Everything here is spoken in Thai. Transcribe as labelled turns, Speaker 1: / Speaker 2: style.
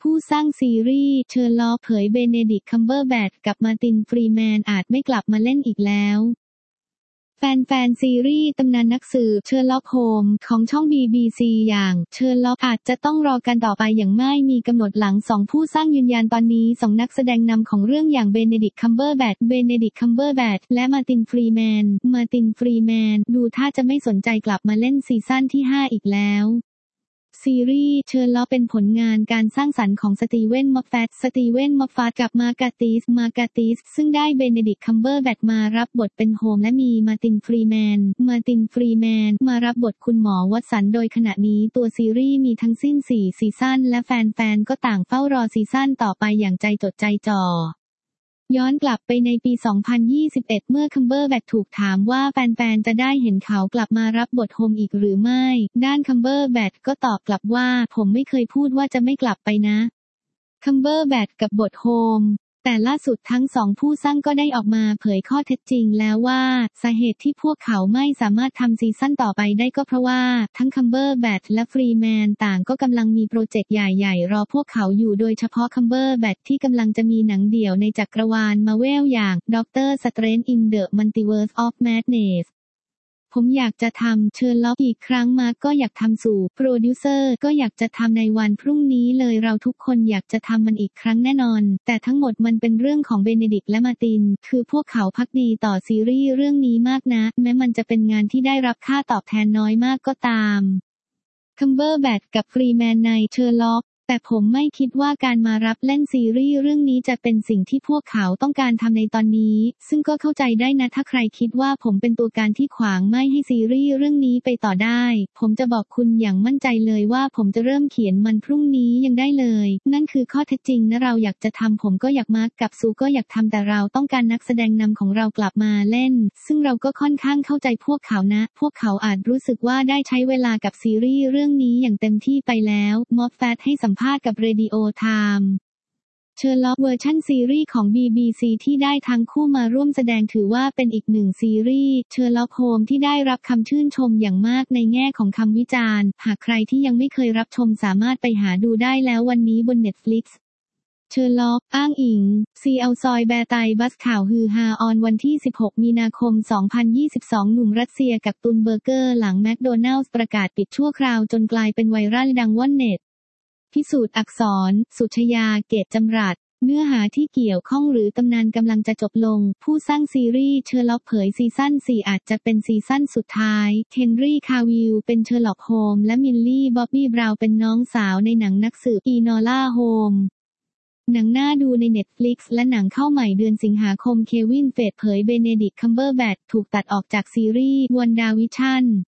Speaker 1: ผู้สร้างซีรีส์เชอร์ล็อกเผยเบเนดิกต์คัมเบอร์แบทกับมาร์ติน ฟรีแมนอาจไม่กลับมาเล่นอีกแล้วแฟนซีรีส์ตำนานนักสืบเชอร์ล็อกโฮมส์ของช่อง BBC อย่างเชอร์ล็อกอาจจะต้องรอกันต่อไปอย่างไม่มีกำหนดหลัง2ผู้สร้างยืนยันตอนนี้2นักแสดงนำของเรื่องอย่างเบเนดิกต์คัมเบอร์แบทและมาร์ติน ฟรีแมนดูท่าจะไม่สนใจกลับมาเล่นซีซั่นที่5อีกแล้วซีรีส์เชอร์ล็อกเป็นผลงานการสร้างสรรค์ของสตีเวน มอฟฟาตกับมาร์กาติสซึ่งได้เบเนดิกต์คัมเบอร์แบทมารับบทเป็นโฮมและมีมาร์ติน ฟรีแมนมารับบทคุณหมอวัตสันโดยขณะนี้ตัวซีรีส์มีทั้งสิ้น4ซีซั่นและแฟนๆก็ต่างเฝ้ารอซีซั่นต่อไปอย่างใจจดใจจ่อย้อนกลับไปในปี 2021 เมื่อคัมเบอร์แบทถูกถามว่าแฟนๆจะได้เห็นเขากลับมารับบทโฮมอีกหรือไม่ด้านคัมเบอร์แบทก็ตอบกลับว่าผมไม่เคยพูดว่าจะไม่กลับไปนะคัมเบอร์แบทกับบทโฮมแต่ล่าสุดทั้ง2ผู้สร้างก็ได้ออกมาเผยข้อเท็จจริงแล้วว่าสาเหตุที่พวกเขาไม่สามารถทำซีซั่นต่อไปได้ก็เพราะว่าทั้งคัมเบอร์แบทและฟรีแมนต่างก็กำลังมีโปรเจกต์ใหญ่ๆรอพวกเขาอยู่โดยเฉพาะคัมเบอร์แบทที่กำลังจะมีหนังเดี่ยวในจักรวาลมาเวลอย่างด็อกเตอร์สเตรนจ์อินเดอะมัลติเวิร์สออฟแมดเนสผมอยากจะทำเชอร์ล็อกอีกครั้งมาก็อยากทำสู่โปรดิวเซอร์ก็อยากจะทำในวันพรุ่งนี้เลยเราทุกคนอยากจะทำมันอีกครั้งแน่นอนแต่ทั้งหมดมันเป็นเรื่องของเบเนดิกต์และมาร์ตินคือพวกเขาภักดีต่อซีรีส์เรื่องนี้มากนะแม้มันจะเป็นงานที่ได้รับค่าตอบแทนน้อยมากก็ตามคัมเบอร์แบทกับฟรีแมนในเชอร์ล็อกแต่ผมไม่คิดว่าการมารับเล่นซีรีส์เรื่องนี้จะเป็นสิ่งที่พวกเขาต้องการทำในตอนนี้ซึ่งก็เข้าใจได้นะถ้าใครคิดว่าผมเป็นตัวการที่ขวางไม่ให้ซีรีส์เรื่องนี้ไปต่อได้ผมจะบอกคุณอย่างมั่นใจเลยว่าผมจะเริ่มเขียนมันพรุ่งนี้ยังได้เลยนั่นคือข้อเท็จจริงนะเราอยากจะทำผมก็อยากมาร์กกับซูก็อยากทำแต่เราต้องการนักแสดงนำของเรากลับมาเล่นซึ่งเราก็ค่อนข้างเข้าใจพวกเขานะพวกเขาอาจรู้สึกว่าได้ใช้เวลากับซีรีส์เรื่องนี้อย่างเต็มที่ไปแล้วมอฟแฟตให้สัมภาษณ์กับเรดิโอไทม์เชอร์ล็อกเวอร์ชั่นซีรีส์ของ BBC ที่ได้ทั้งคู่มาร่วมแสดงถือว่าเป็นอีกหนึ่งซีรีส์เชอร์ล็อกโฮมที่ได้รับคำชื่นชมอย่างมากในแง่ของคำวิจารณ์หากใครที่ยังไม่เคยรับชมสามารถไปหาดูได้แล้ววันนี้บน Netflix เชอร์ล็อกอ้างอิงซีเอาซอยแบร์ไตบัสข่าวฮือฮาออนวันที่ 16 มีนาคม 2022 หนุ่มรัสเซียกักตุนเบอร์เกอร์หลังแมคโดนัลด์ประกาศปิดชั่วคราวจนกลายเป็นไวรัลดังว่อนเน็ตพิสูจน์อักษรสุชยาเกตจำรัดเนื้อหาที่เกี่ยวข้องหรือตำนานกำลังจะจบลงผู้สร้างซีรีส์เชอร์ล็อกเผยซีซั่น4อาจจะเป็นซีซั่นสุดท้ายเฮนรี่คาวิลเป็นเชอร์ล็อกโฮมและมิลลี่บ๊อบบี้บราวน์เป็นน้องสาวในหนังนักสืบอีนอล่าโฮมหนังน่าดูใน Netflix และหนังเข้าใหม่เดือนสิงหาคมเควินเฟดเผยเบเนดิกต์คัมเบอร์แบทถูกตัดออกจากซีรีส์วันดาวิชั่น